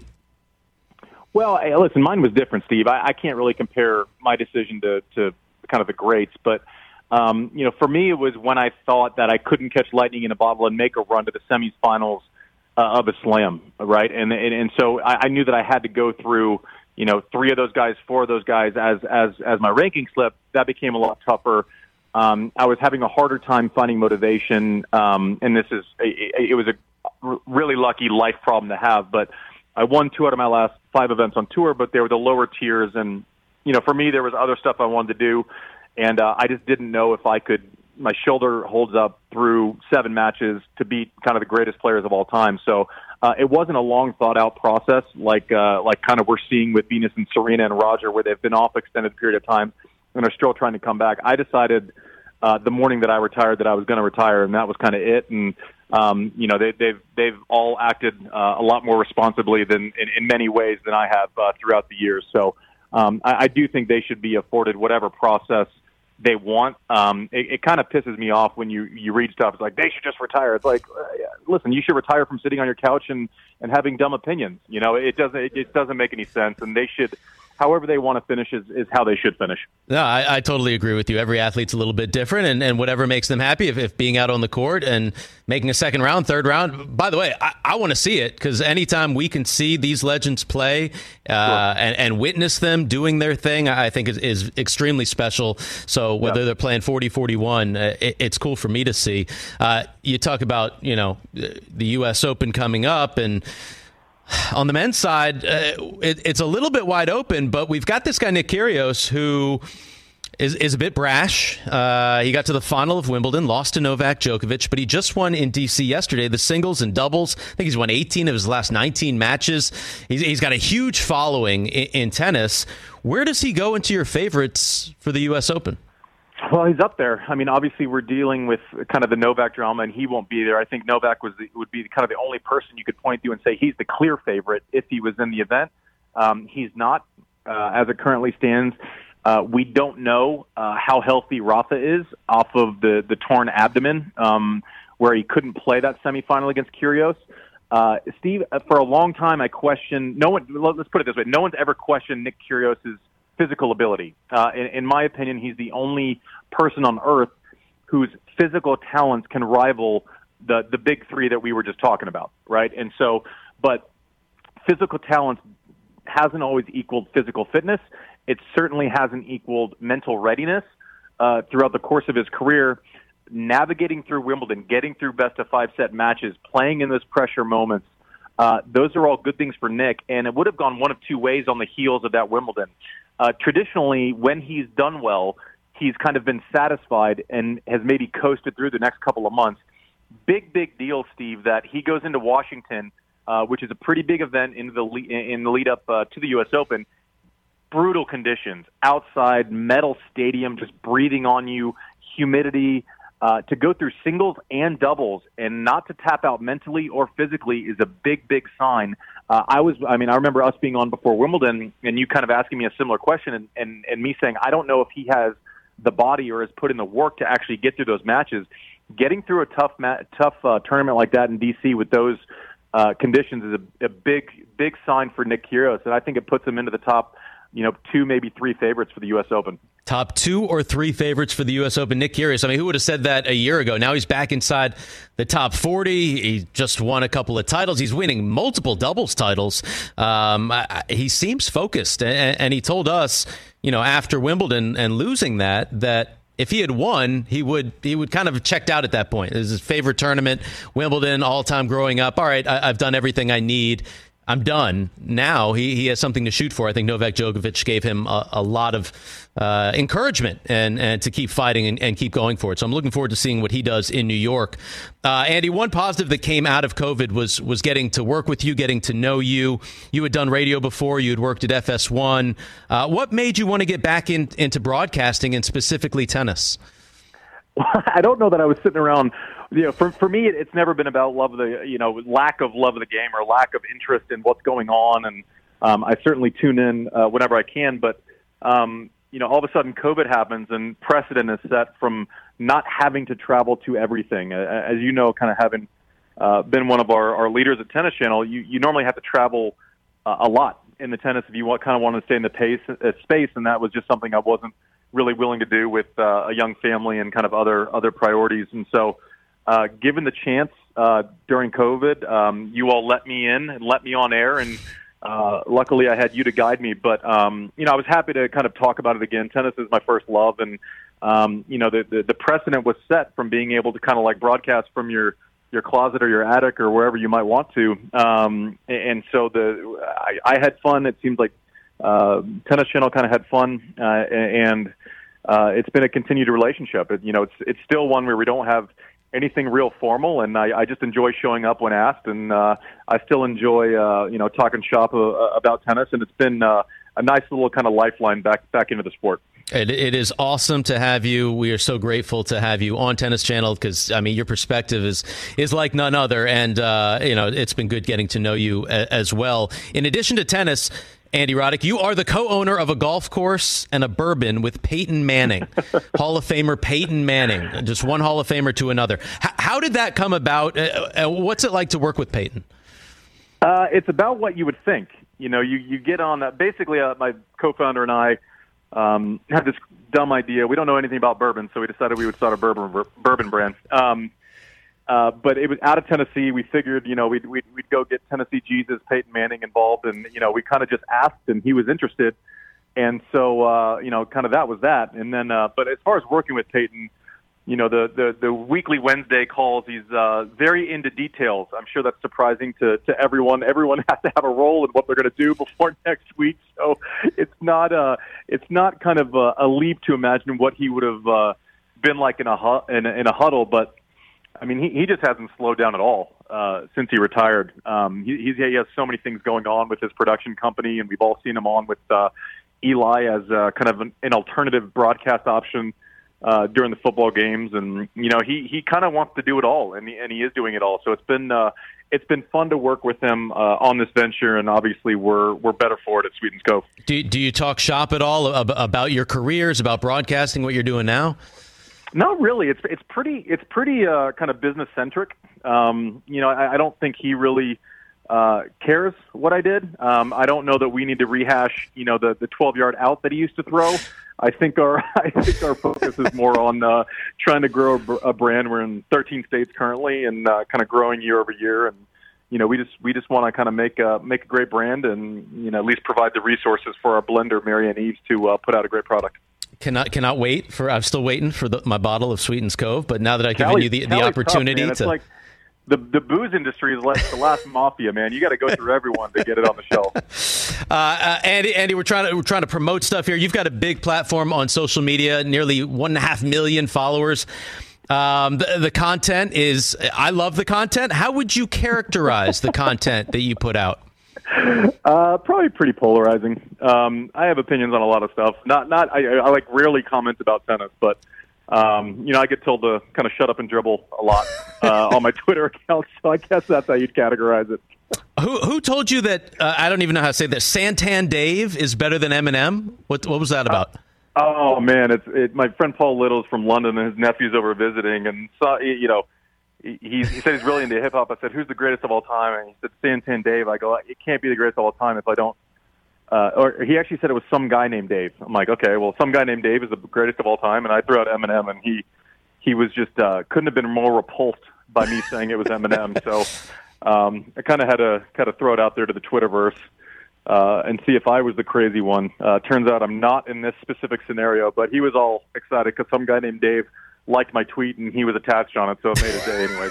Well, hey, listen, mine was different, Steve. I, I can't really compare my decision to, to kind of the greats, but um, you know, for me, it was when I thought that I couldn't catch lightning in a bottle and make a run to the semifinals uh, of a slam, right? And and, and so I, I knew that I had to go through, you know, three of those guys, four of those guys as as as my ranking slipped. That became a lot tougher. Um, I was having a harder time finding motivation, um, and this is it, it was a really lucky life problem to have, but I won two out of my last five events on tour, but they were the lower tiers. And, you know, for me, there was other stuff I wanted to do. And uh, I just didn't know if I could, my shoulder holds up through seven matches to beat kind of the greatest players of all time. So uh, it wasn't a long thought out process like, uh, like kind of we're seeing with Venus and Serena and Roger, where they've been off extended period of time and are still trying to come back. I decided uh, the morning that I retired that I was going to retire, and that was kind of it. And, Um, you know, they, they've they've all acted uh, a lot more responsibly than in, in many ways than I have uh, throughout the years. So um, I, I do think they should be afforded whatever process they want. Um, it it kind of pisses me off when you, you read stuff. It's like, they should just retire. It's like, uh, listen, you should retire from sitting on your couch and, and having dumb opinions. You know, it doesn't it, it doesn't make any sense, and they should. However they want to finish is, is how they should finish. No, I, I totally agree with you. Every athlete's a little bit different, and, and whatever makes them happy, if, if being out on the court and making a second round, third round. By the way, I, I want to see it, because anytime we can see these legends play uh, sure. and, and witness them doing their thing, I think is, is extremely special. So whether yep. they're playing forty, forty-one, uh, it, it's cool for me to see. Uh, you talk about, you know, the U S Open coming up, and on the men's side, uh, it, it's a little bit wide open, but we've got this guy, Nick Kyrgios, who is, is a bit brash. Uh, he got to the final of Wimbledon, lost to Novak Djokovic, but he just won in D C yesterday, the singles and doubles. I think he's won eighteen of his last nineteen matches. He's, he's got a huge following in, in tennis. Where does he go into your favorites for the U S Open? Well, he's up there. I mean, obviously, we're dealing with kind of the Novak drama, and he won't be there. I think Novak was the, would be kind of the only person you could point to and say he's the clear favorite if he was in the event. Um, he's not, uh, as it currently stands. Uh, we don't know uh, how healthy Rafa is off of the, the torn abdomen, um, where he couldn't play that semifinal against Kyrgios. Uh, Steve, for a long time, I questioned. No one. Let's put it this way: no one's ever questioned Nick Kyrgios's physical ability. Uh, in, in my opinion, he's the only person on earth whose physical talents can rival the, the big three that we were just talking about, right? And so, but physical talents hasn't always equaled physical fitness. It certainly hasn't equaled mental readiness uh, throughout the course of his career. Navigating through Wimbledon, getting through best of five set matches, playing in those pressure moments, uh, those are all good things for Nick, and it would have gone one of two ways on the heels of that Wimbledon. Uh, traditionally, when he's done well, he's kind of been satisfied and has maybe coasted through the next couple of months. Big, big deal, Steve, that he goes into Washington, uh, which is a pretty big event in the le- in the lead up uh, to the U S Open. Brutal conditions, outside, metal stadium, just breathing on you, humidity. Uh, to go through singles and doubles and not to tap out mentally or physically is a big, big sign. Uh, I was, I mean, I remember us being on before Wimbledon and you kind of asking me a similar question and, and, and me saying, I don't know if he has the body or has put in the work to actually get through those matches. Getting through a tough, ma- tough uh, tournament like that in D C with those uh, conditions is a, a big, big sign for Nick Kyrgios, and I think it puts him into the top you know, two, maybe three favorites for the U S Open. Top two or three favorites for the U S Open. Nick Kyrgios, I mean, who would have said that a year ago? Now he's back inside the top forty. He just won a couple of titles. He's winning multiple doubles titles. Um, I, he seems focused. And, and he told us, you know, after Wimbledon and losing that, that if he had won, he would he would kind of have checked out at that point. It was his favorite tournament, Wimbledon, all-time growing up. All right, I, I've done everything I need. I'm done. Now he, he has something to shoot for. I think Novak Djokovic gave him a, a lot of uh, encouragement and, and to keep fighting and, and keep going for it. So I'm looking forward to seeing what he does in New York. Uh, Andy, one positive that came out of COVID was was getting to work with you, getting to know you. You had done radio before. You had worked at F S one. Uh, what made you want to get back in, into broadcasting and specifically tennis? I don't know that I was sitting around. You know, for for me, it's never been about love of the, you know, lack of love of the game or lack of interest in what's going on. And um, I certainly tune in uh, whenever I can. But, um, you know, all of a sudden COVID happens and precedent is set from not having to travel to everything. Uh, as you know, kind of having uh, been one of our, our leaders at Tennis Channel, you, you normally have to travel uh, a lot in the tennis if you want, kind of want to stay in the pace uh, space. And that was just something I wasn't really willing to do with uh, a young family and kind of other other priorities. And so, Uh, given the chance uh, during COVID, um, you all let me in and let me on air, and uh, luckily I had you to guide me. But um, you know, I was happy to kind of talk about it again. Tennis is my first love, and um, you know, the, the the precedent was set from being able to kind of like broadcast from your your closet or your attic or wherever you might want to. Um, and so the I, I had fun. It seems like uh, Tennis Channel kind of had fun, uh, and uh, it's been a continued relationship. It, you know, it's it's still one where we don't have anything real formal, and I, I just enjoy showing up when asked, and uh, I still enjoy, uh, you know, talking shop uh, about tennis, and it's been uh, a nice little kind of lifeline back back into the sport. It, it is awesome to have you. We are so grateful to have you on Tennis Channel because, I mean, your perspective is is like none other, and, uh, you know, it's been good getting to know you a, as well. In addition to tennis, Andy Roddick, you are the co-owner of a golf course and a bourbon with Peyton Manning, Hall of Famer Peyton Manning, just one Hall of Famer to another. H- how did that come about? Uh, what's it like to work with Peyton? Uh, it's about what you would think. You know, you, you get on that. Basically, uh, my co-founder and I um, had this dumb idea. We don't know anything about bourbon, so we decided we would start a bourbon bourbon brand. Um, Uh, but it was out of Tennessee. We figured, you know, we'd, we'd, we'd go get Tennessee Jesus, Peyton Manning involved. And, you know, we kind of just asked and he was interested. And so, uh, you know, kind of that was that. And then, uh, but as far as working with Peyton, you know, the, the, the weekly Wednesday calls, he's uh, very into details. I'm sure that's surprising to, to everyone. Everyone has to have a role in what they're going to do before next week. So it's not, uh, it's not kind of a, a leap to imagine what he would have uh, been like in a, hu- in a, in a huddle. But, I mean, he, he just hasn't slowed down at all uh, since he retired. Um, he, he's, he has so many things going on with his production company, and we've all seen him on with uh, Eli as uh, kind of an, an alternative broadcast option uh, during the football games. And you know, he, he kind of wants to do it all, and he, and he is doing it all. So it's been uh, it's been fun to work with him uh, on this venture, and obviously we're we're better for it at Sweetens Cove. Do do you talk shop at all about your careers, about broadcasting, what you're doing now? Not really. It's it's pretty it's pretty uh, kind of business centric. Um, you know, I, I don't think he really uh, cares what I did. Um, I don't know that we need to rehash, you know, the the twelve yard out that he used to throw. I think our I think our focus is more on uh, trying to grow a, a brand. We're in thirteen states currently, and uh, kind of growing year over year. And you know, we just we just want to kind of make a make a great brand, and you know, at least provide the resources for our blender, Marianne Eves, to uh, put out a great product. Cannot cannot wait for. I'm still waiting for the, my bottle of Sweetens Cove. But now that I've given Cali, you the, the Cali's opportunity tough, man. It's to, like the the booze industry is like the last mafia, man. You got to go through everyone to get it on the shelf. Uh, uh, Andy, Andy, we're trying to we're trying to promote stuff here. You've got a big platform on social media, nearly one and a half million followers. Um, the, the content is. I love the content. How would you characterize the content that you put out? Uh, probably pretty polarizing. Um, I have opinions on a lot of stuff. Not, not. I, I like rarely comment about tennis, but um, you know, I get told to kind of shut up and dribble a lot uh, on my Twitter account. So I guess that's how you'd categorize it. Who who told you that? Uh, I don't even know how to say this. Santan Dave is better than Eminem. What what was that about? Uh, oh man, it's it, my friend Paul Little's from London, and his nephew's over visiting, and saw you know. He, he said he's really into hip hop. I said, "Who's the greatest of all time?" And he said, "Santan Dave." I go, "It can't be the greatest of all time if I don't uh, or he actually said it was some guy named Dave. I'm like, okay, well, some guy named Dave is the greatest of all time, and I threw out Eminem, and he he was just uh, couldn't have been more repulsed by me saying it was Eminem. So um, I kind of had to kind of throw it out there to the Twitterverse uh, and see if I was the crazy one. Uh, turns out I'm not in this specific scenario, but he was all excited because some guy named Dave liked my tweet, and he was attached on it, so it made his day anyway.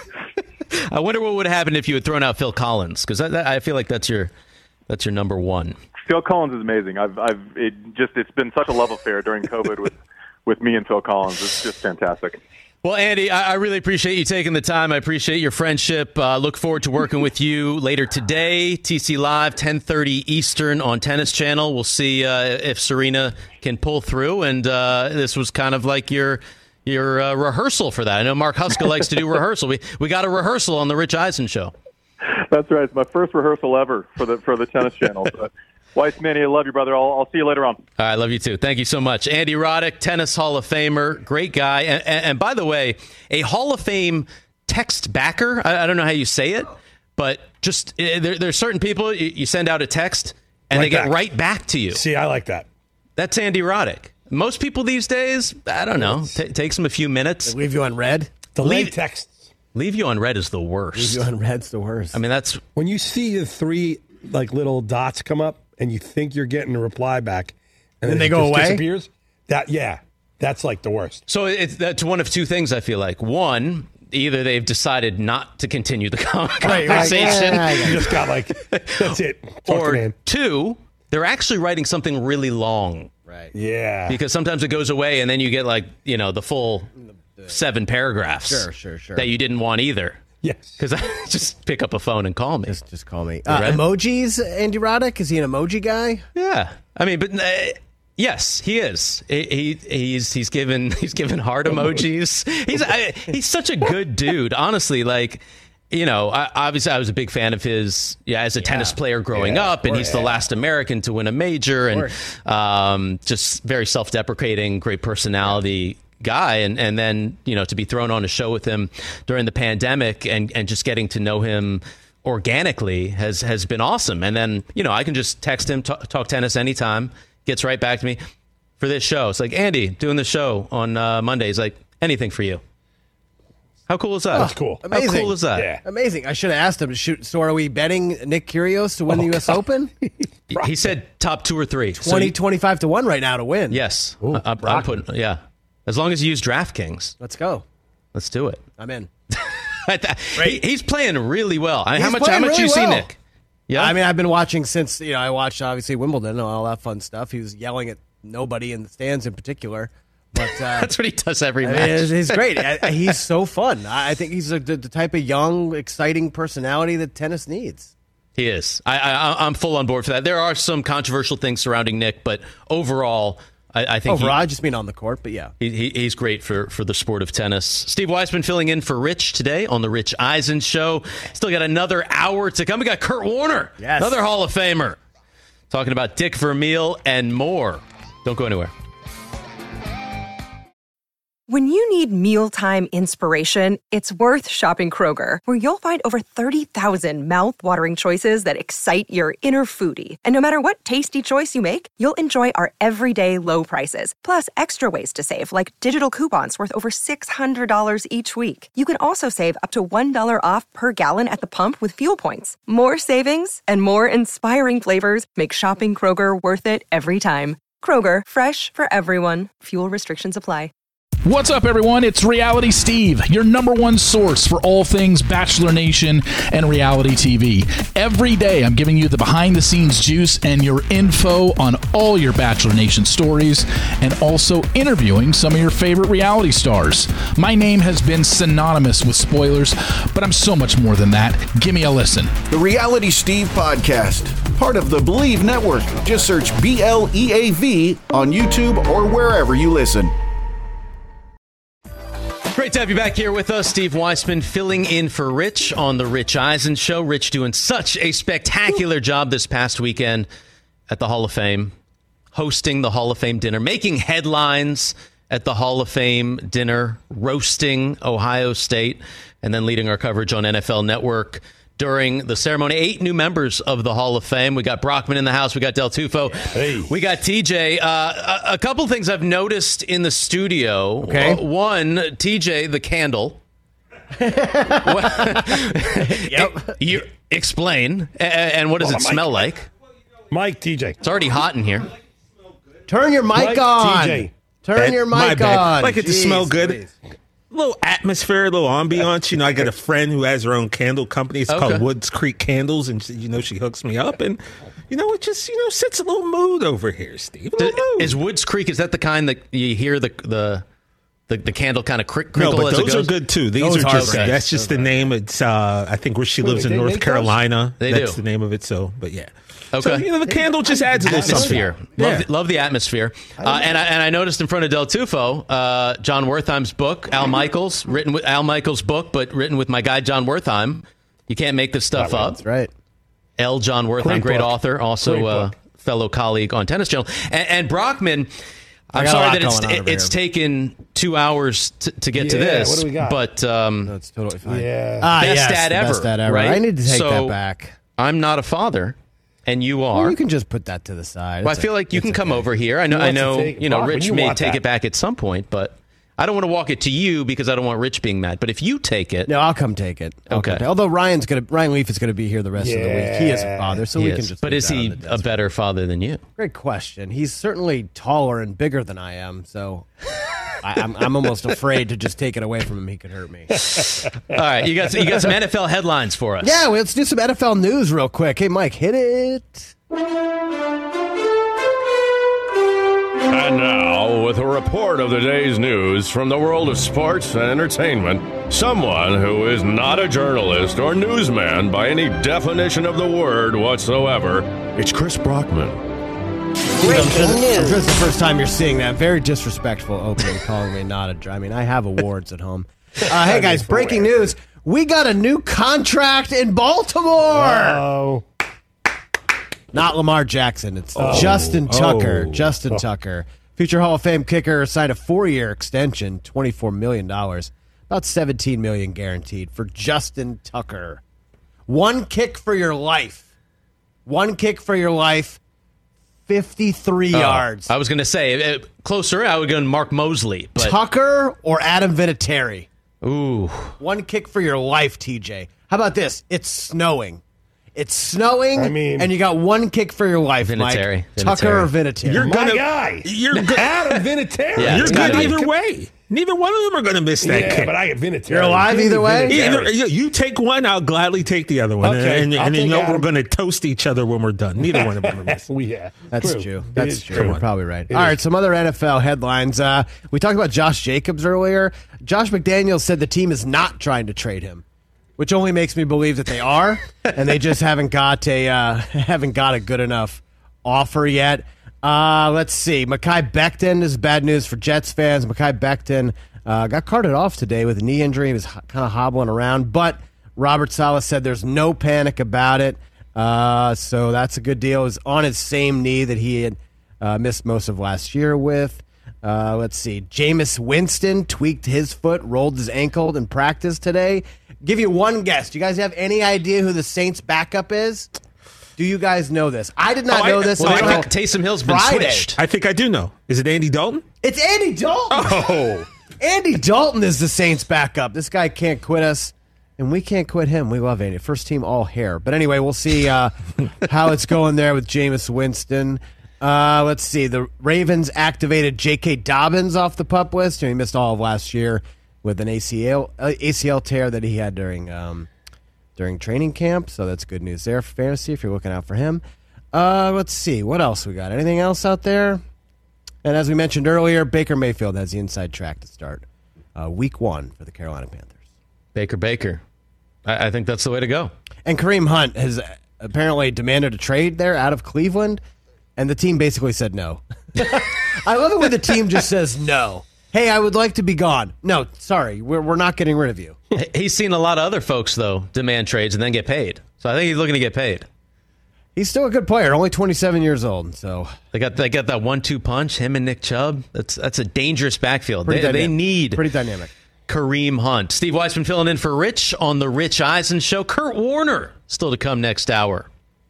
I wonder what would happen if you had thrown out Phil Collins, because I feel like that's your that's your number one. Phil Collins is amazing. I've I've it just it's been such a love affair during COVID with with me and Phil Collins. It's just fantastic. Well, Andy, I, I really appreciate you taking the time. I appreciate your friendship. Uh, look forward to working with you later today. T C Live, ten thirty Eastern on Tennis Channel. We'll see uh, if Serena can pull through. And uh, this was kind of like your your uh, rehearsal for that. I know Mark Huska likes to do rehearsal. We we got a rehearsal on the Rich Eisen Show. That's right. It's my first rehearsal ever for the for the Tennis Channel. But Weiss, Manny, I love you, brother. I'll, I'll see you later on. All right, love you too. Thank you so much. Andy Roddick, Tennis Hall of Famer, great guy. And, and, and by the way, a Hall of Fame text backer. I, I don't know how you say it, but just uh, there, there's certain people you, you send out a text and right they back. get right back to you. See, I like that. That's Andy Roddick. Most people these days, I don't know, t- takes them a few minutes. They leave you on red. Delayed texts. Leave you on red is the worst. Leave you on red's the worst. I mean, that's when you see the three like little dots come up and you think you're getting a reply back, and then then they it go just away? Disappears. That yeah, that's like the worst. So it's that's one of two things. I feel like one, either they've decided not to continue the conversation, Right, right. Yeah, You just got like that's it. Talk to or man. two, they're actually writing something really long. Right. Yeah. Because sometimes it goes away, and then you get like you know the full seven paragraphs. Sure, sure, sure. That you didn't want either. Yes. Because just pick up a phone and call me. Just, just call me. Uh, Right? Emojis, Andy Roddick? Is he an emoji guy? Yeah, I mean, but uh, yes, he is. He, he he's he's given he's given heart emojis. He's I, he's such a good dude. Honestly, like you know, I, obviously I was a big fan of his. Yeah, as a yeah. tennis player growing yeah, up, and he's yeah. the last American to win a major, and um, just very self-deprecating, great personality. Guy and and then you know to be thrown on a show with him during the pandemic and and just getting to know him organically has has been awesome. And then you know I can just text him, talk, talk tennis anytime, gets right back to me for this show. It's like, Andy, doing the show on uh, Mondays, like anything for you. How cool is that? That's cool. Amazing. How cool is that? Yeah. Amazing. I should have asked him to shoot. So are we betting Nick Kyrgios to win Oh, the U S God. Open? He said top two or three. So twenty, you- twenty-five to one right now to win. yes, Ooh, I, I'm rocking. putting yeah. As long as you use DraftKings, Let's go. let's do it. I'm in. he, he's playing really well. I mean, how He's much? How playing much really you see well. Nick? Yeah, I mean, I've been watching since, you know, I watched obviously Wimbledon and all that fun stuff. He was yelling at nobody in the stands in particular. But uh, that's what he does every I mean, match. he's, he's great. I, he's so fun. I I think he's a, the, the type of young, exciting personality that tennis needs. He is. I, I, I'm full on board for that. There are some controversial things surrounding Nick, but overall, I, I think Overall, he, I just mean on the court, but yeah. he, he, he's great for, for the sport of tennis. Steve Weissman filling in for Rich today on the Rich Eisen Show. Still got another hour to come. We got Kurt Warner, Yes. another Hall of Famer, talking about Dick Vermeil and more. Don't go anywhere. When you need mealtime inspiration, it's worth shopping Kroger, where you'll find over thirty thousand mouth-watering choices that excite your inner foodie. And no matter what tasty choice you make, you'll enjoy our everyday low prices, plus extra ways to save, like digital coupons worth over six hundred dollars each week. You can also save up to one dollar off per gallon at the pump with fuel points. More savings and more inspiring flavors make shopping Kroger worth it every time. Kroger, fresh for everyone. Fuel restrictions apply. What's up, everyone? It's Reality Steve, your number one source for all things Bachelor Nation and reality T V. Every day, I'm giving you the behind-the-scenes juice and your info on all your Bachelor Nation stories, and also interviewing some of your favorite reality stars. My name has been synonymous with spoilers, but I'm so much more than that. Give me a listen. The Reality Steve Podcast, part of the Believe Network. Just search B L E A V on YouTube or wherever you listen. Great to have you back here with us. Steve Weissman filling in for Rich on the Rich Eisen Show. Rich doing such a spectacular job this past weekend at the Hall of Fame, hosting the Hall of Fame dinner, making headlines at the Hall of Fame dinner, roasting Ohio State, and then leading our coverage on N F L Network during the ceremony. Eight new members of the Hall of Fame. We got Brockman in the house. We got Del Tufo. Hey. We got T J. Uh, a, a couple things I've noticed in the studio. Okay. Uh, one, T J, the candle. Yep. You explain. And what does Hold it on, smell Mike. like? Mike, T J. It's already hot in here. Turn your mic Mike, on. T J. Turn Bad- your my mic bad. on. Like it to Jeez, smell good. please. A little atmosphere, a little ambiance. You know, I got a friend who has her own candle company. It's Okay. called Woods Creek Candles, and she, you know, she hooks me up, and you know, it just you know sets a little mood over here, Steve. A little mood. Is Woods Creek, is that the kind that you hear the the the, the candle kind of crick, No, crinkle but as it those goes? are good too. These Those are are just great. that's just the name. It's uh, I think where she lives Wait, in they North make Carolina. They that's do. the name of it. So, but yeah. Okay. So, you know, the candle just adds a little atmosphere. something. Love, Yeah. the, love the atmosphere. Uh, and I and I noticed in front of Del Tufo, uh, John Wertheim's book, Al Michaels, written with Al Michaels' book, but written with my guy John Wertheim. You can't make this stuff That up. That's right. L. John Wertheim, Great great, book. author, also Great uh, book. fellow colleague on Tennis Channel, and, and Brockman. I I'm got a sorry lot that it's going on over it's here. taken two hours to, to get to Yeah, this, what do we got? but um, That's totally fine. Yeah. Ah, best yes, dad the ever, best dad ever. right? I need to take So, that back. I'm not a father, and you are. Well, you can just put that to the side. Well, I It's feel a- like you it's can come okay. over here. I know, Who I wants to know, take- you know, Brockman, Rich you may want take that. it back at some point, but I don't want to walk it to you because I don't want Rich being mad. But if you take it, No, I'll come take it. I'll Okay. come take- Although Ryan's gonna, Ryan Leaf is going to be here the rest of the week. He is a father, so he we is. can just. But leave is that he on the desk. a better father than you? Great question. He's certainly taller and bigger than I am, so I, I'm, I'm almost afraid to just take it away from him. He could hurt me. All right, you got you got some N F L headlines for us. Yeah, well, let's do some N F L news real quick. Hey, Mike, hit it. And now, with a report of the day's news from the world of sports and entertainment, someone who is not a journalist or newsman by any definition of the word whatsoever, it's Chris Brockman. I'm sure this is the first time you're seeing that. Very disrespectful opening, calling me not a dr- I mean, I have awards at home. Uh, hey, guys, breaking news. We got a new contract in Baltimore. Oh. Not Lamar Jackson. It's Oh. Justin Tucker. Oh. Justin Oh. Tucker. Future Hall of Fame kicker signed a four-year extension, twenty-four million dollars. About seventeen million dollars guaranteed for Justin Tucker. One kick for your life. One kick for your life. fifty-three Oh, yards. I was going to say uh, closer. I would go Mark Mosley, but Tucker or Adam Vinatieri? Ooh. One kick for your life, T J. How about this? It's snowing. It's snowing, I mean- and you got one kick for your life, Vinatieri. Mike. Tucker or Vinatieri? You're My gonna, guy. You're good. Adam Vinatieri. Yeah, You're it's good gotta be. either way. Neither one of them are going to miss that Yeah, kick. but I get Vinatieri. You're alive either way? Either, you you take one, I'll gladly take the other one. Okay, and I'll and you take know Adam. we're going to toast each other when we're done. Neither one of them are missing. We yeah. That's True. true. It That's is true. true. You're probably right. It All is right, some other N F L headlines. Uh, we talked about Josh Jacobs earlier. Josh McDaniels said the team is not trying to trade him, which only makes me believe that they are, and they just haven't got a uh, haven't got a good enough offer yet. Uh, let's see. Mekhi Becton is bad news for Jets fans. Mekhi Becton uh, got carted off today with a knee injury. He was h- kind of hobbling around, but Robert Saleh said there's no panic about it. Uh, so that's a good deal. It was on his same knee that he had uh, missed most of last year with. Uh, let's see. Jameis Winston tweaked his foot, rolled his ankle in practice today. Give you one guess. Do you guys have any idea who the Saints' backup is? Do you guys know this? I did not Oh, I- know this Well, I until think Taysom Hill's been Friday. switched. I think I do know. Is it Andy Dalton? It's Andy Dalton. Oh. Andy Dalton is the Saints' backup. This guy can't quit us, and we can't quit him. We love Andy. First team all hair. But anyway, we'll see uh, how it's going there with Jameis Winston. Uh, let's see. The Ravens activated J K. Dobbins off the PUP list. He missed all of last year with an A C L uh, A C L tear that he had during um, during training camp. So that's good news there for fantasy if you're looking out for him. Uh, let's see. What else we got? Anything else out there? And as we mentioned earlier, Baker Mayfield has the inside track to start uh, week one for the Carolina Panthers. Baker Baker. I, I think that's the way to go. And Kareem Hunt has apparently demanded a trade there out of Cleveland, and the team basically said no. I love it when the team just says no. Hey, I would like to be gone. No, sorry, we're, we're not getting rid of you. He's seen a lot of other folks, though, demand trades and then get paid. So I think he's looking to get paid. He's still a good player, only twenty-seven years old. So They got they got that one two punch, him and Nick Chubb. That's that's a dangerous backfield. Pretty They, they dynamic. need pretty dynamic. Kareem Hunt. Steve Weissman filling in for Rich on the Rich Eisen Show. Kurt Warner still to come next hour.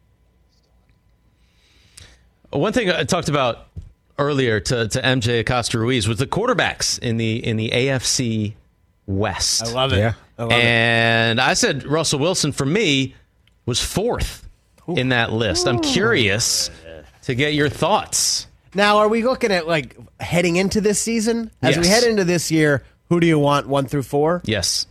One thing I talked about earlier to, to M J Acosta Ruiz was the quarterbacks in the in the A F C West. I love it. Yeah. I love and it. I said Russell Wilson for me was fourth Ooh. in that list. I'm curious to get your thoughts. Now, are we looking at like heading into this season? As yes. we head into this year, who do you want one through four? Yes.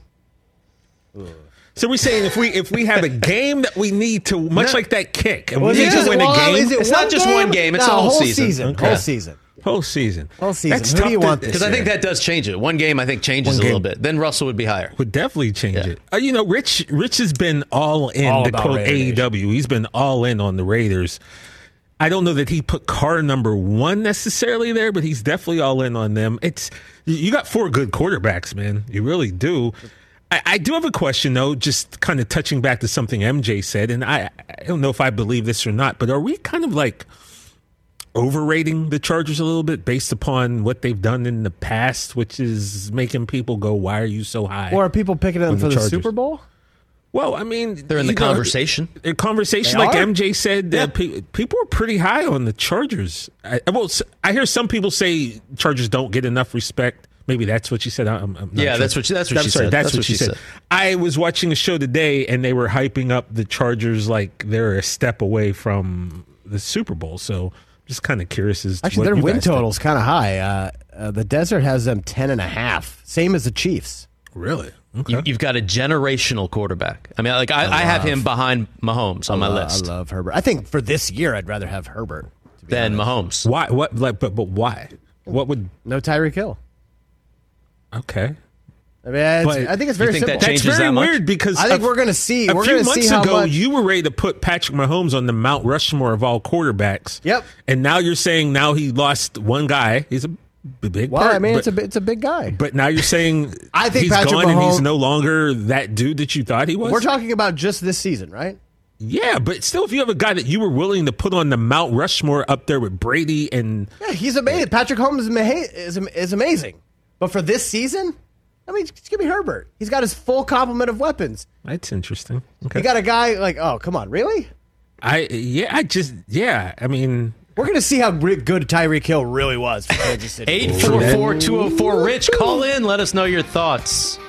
So we're saying if we if we have a game that we need to, much No. like that kick, and Well, we need is to it- win well, a game, is it It's one not just one game, it's No, a whole whole season. season. Okay. Whole season. whole season, Whole season. That's Who do tough you to- want this Because I year? think that does change it. One game, I think, changes One a little game. bit. Then Russell would be higher. would definitely change Yeah. it. Uh, you know, Rich Rich has been all in All to about quote Raider A E Nation. W. He's been all in on the Raiders. I don't know that he put car number one necessarily there, but he's definitely all in on them. It's you got four good quarterbacks, man. You really do. I, I do have a question though, just kind of touching back to something M J said, and I, I don't know if I believe this or not, but are we kind of like overrating the Chargers a little bit based upon what they've done in the past, which is making people go, "Why are you so high?" Or are people picking them on for the Chargers? Super Bowl? Well, I mean, They're in the you know, conversation. The conversation, They like are? M J said, Yeah. uh, pe- people are pretty high on the Chargers. I, well, s- I hear some people say Chargers don't get enough respect. Maybe that's what she said. I'm, I'm not Yeah, sure. that's what she- that's what I'm she sorry, said. That's, what she said. I was watching a show today, and they were hyping up the Chargers like they're a step away from the Super Bowl. So, just kind of curious as to Actually, what their you win guys think. total's kind of high. Uh, uh, the Desert has them ten and a half, same as the Chiefs. Really? Okay. You, you've got a generational quarterback. I mean, like I, I, have love- him behind Mahomes on I my lo- list I love Herbert. I think for this year, I'd rather have Herbert than Mahomes. Why? What? Like, but but why? What would? No Tyreek Hill. Okay. I mean, it's, But I think it's very think that simple. That's changes very that much? weird because I think a- we're going to see. A We're few going to months see how ago, much. you were ready to put Patrick Mahomes on the Mount Rushmore of all quarterbacks. Yep. And now you're saying now he lost one guy. He's a b- big. well, part, I mean, but, it's a bi- it's a big guy. But now you're saying I think he's Patrick gone and he's Mahomes- no longer that dude that you thought he was. We're talking about just this season, right? Yeah, but still, if you have a guy that you were willing to put on the Mount Rushmore up there with Brady and Yeah, he's amazing. Patrick Holmes is, ama- is, is amazing. But for this season, I mean, just give me Herbert. He's got his full complement of weapons. that's interesting. Okay. You got a guy like, oh, come on, really? I yeah, I just yeah. I mean, We're going to see how re- good Tyreek Hill really was for Kansas City. eight four four, two oh four, Rich. Call in. Let us know your thoughts.